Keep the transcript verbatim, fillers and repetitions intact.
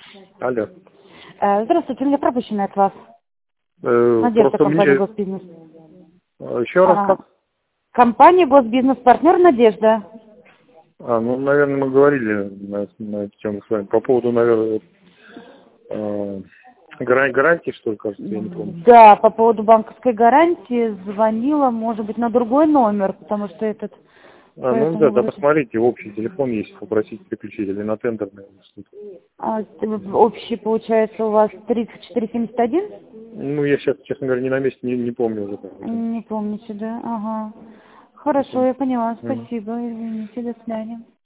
Алло. Э, Здравствуйте, у меня пропущено от вас. Э, Надежда, просто компания мне... Госбизнес. а, Еще раз А, как? компания Госбизнес, партнер Надежда. А, ну, наверное, мы говорили на, на эту тему с вами. По поводу, наверное, э, гаран- гарантии, что ли, кажется, я не помню. Да, по поводу банковской гарантии звонила, может быть, на другой номер, потому что этот... А, ну да, Поэтому да, вроде... посмотрите, общий телефон есть, попросите переключить, или на тендер, наверное, что-то. А, общий, получается, у вас тридцать четыре семьдесят один? Ну, я сейчас, честно говоря, не на месте, не, не помню уже. Как это. Не помните, да? Ага. Хорошо, я поняла. Мгм. Спасибо. Извините, до свидания.